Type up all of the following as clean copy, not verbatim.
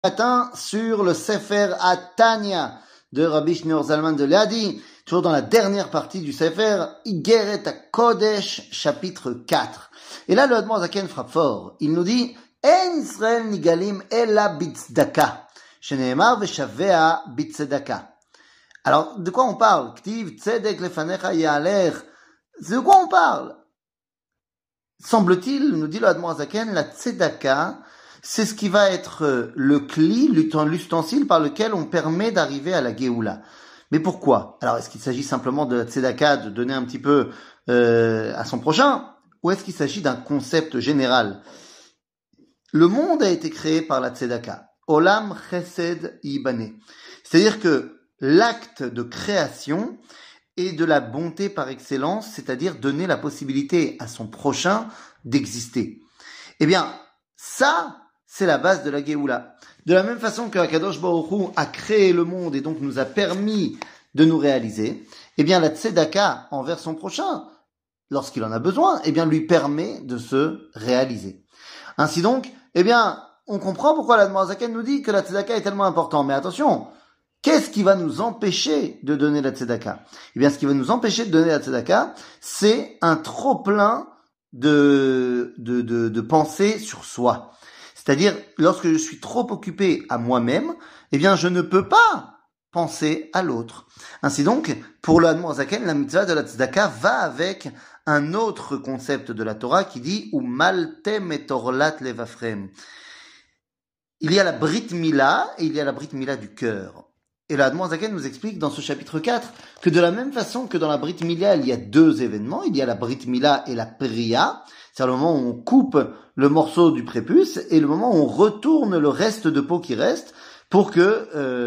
Matin sur le Sefer Atania de Rabbi Shneur Zalman de Liadi, toujours dans la dernière partie du Sefer, Igeret HaKodesh, chapitre 4. Et là, le Admor Zaken frappe fort. Il nous dit, En Israël nigalim ela bitzdaka, sheneemar veshavea bitzdaka. Alors, de quoi on parle? Ktiv tzedek lefanecha ya'alech. De quoi on parle? Semble-t-il, nous dit le Admor Zaken, la tzedaka, c'est ce qui va être le cli, l'ustensile par lequel on permet d'arriver à la Géoula. Mais pourquoi? Alors, est-ce qu'il s'agit simplement de la tzedaka, de donner un petit peu à son prochain, ou est-ce qu'il s'agit d'un concept général? Le monde a été créé par la tzedaka. Olam chesed yibane. C'est-à-dire que l'acte de création est de la bonté par excellence, c'est-à-dire donner la possibilité à son prochain d'exister. Eh bien, ça, c'est la base de la Géoula. De la même façon que Akadosh Baruch Hu a créé le monde et donc nous a permis de nous réaliser, eh bien la tzedaka envers son prochain, lorsqu'il en a besoin, eh bien lui permet de se réaliser. Ainsi donc, eh bien, on comprend pourquoi l'Admor Zaken nous dit que la tzedaka est tellement importante. Mais attention, qu'est-ce qui va nous empêcher de donner la tzedaka? Eh bien, ce qui va nous empêcher de donner la tzedaka, c'est un trop-plein de pensée sur soi. C'est-à-dire, lorsque je suis trop occupé à moi-même, eh bien, je ne peux pas penser à l'autre. Ainsi donc, pour le Admor Zaken, la mitzvah de la tzedaka va avec un autre concept de la Torah qui dit « Umaltem et orlat levafrem ». Il y a la Brit Mila et il y a la Brit Mila du cœur. Et le Admor Zaken nous explique dans ce chapitre 4 que de la même façon que dans la Brit Mila, il y a deux événements. Il y a la Brit Mila et la Priya. C'est le moment où on coupe le morceau du prépuce et le moment où on retourne le reste de peau qui reste pour que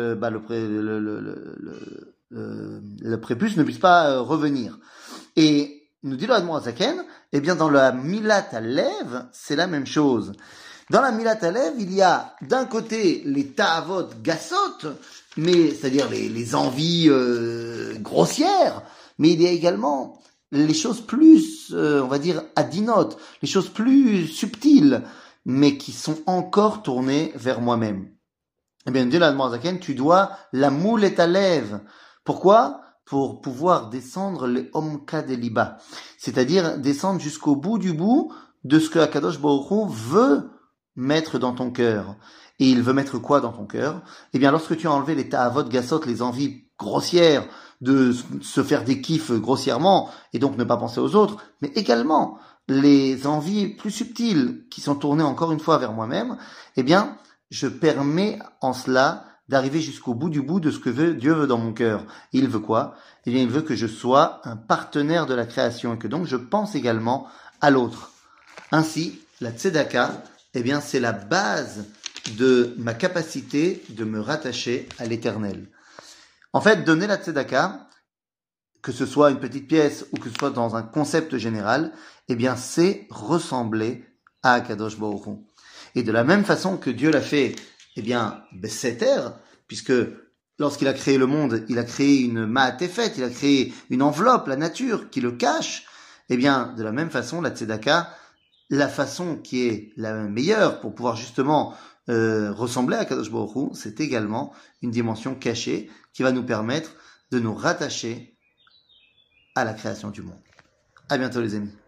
le prépuce ne puisse pas revenir. Et nous dit le Admor Zaken, eh bien dans la Milat Alev, c'est la même chose. Dans la Milat Alev, il y a d'un côté les Ta'avot Gassot, mais c'est-à-dire les envies grossières, mais il y a également les choses plus, on va dire, adinotes, les choses plus subtiles, mais qui sont encore tournées vers moi-même. Eh bien, dit l'Admor Zaken, tu dois la moule et ta lève. Pourquoi? Pour pouvoir descendre les Omka Deliba, c'est-à-dire descendre jusqu'au bout du bout de ce que Akadosh Baruch Hu veut mettre dans ton cœur. Et il veut mettre quoi dans ton cœur? Eh bien, lorsque tu as enlevé les ta'avot gassot, les envies grossières de se faire des kiffs grossièrement, et donc ne pas penser aux autres, mais également les envies plus subtiles qui sont tournées encore une fois vers moi-même, eh bien, je permets en cela d'arriver jusqu'au bout du bout de ce que Dieu veut dans mon cœur. Et il veut quoi? Eh bien, il veut que je sois un partenaire de la création et que donc je pense également à l'autre. Ainsi, la tzedaka, eh bien, c'est la base de ma capacité de me rattacher à l'éternel. En fait, donner la tzedaka, que ce soit une petite pièce ou que ce soit dans un concept général, eh bien, c'est ressembler à Akadosh Baruch Hu. Et de la même façon que Dieu l'a fait, eh bien, Besseter, puisque lorsqu'il a créé le monde, il a créé une ma'atefet, il a créé une enveloppe, la nature, qui le cache, eh bien, de la même façon, la tzedaka, la façon qui est la meilleure pour pouvoir justement ressembler à Kadosh Baruch Hu, c'est également une dimension cachée qui va nous permettre de nous rattacher à la création du monde. À bientôt les amis.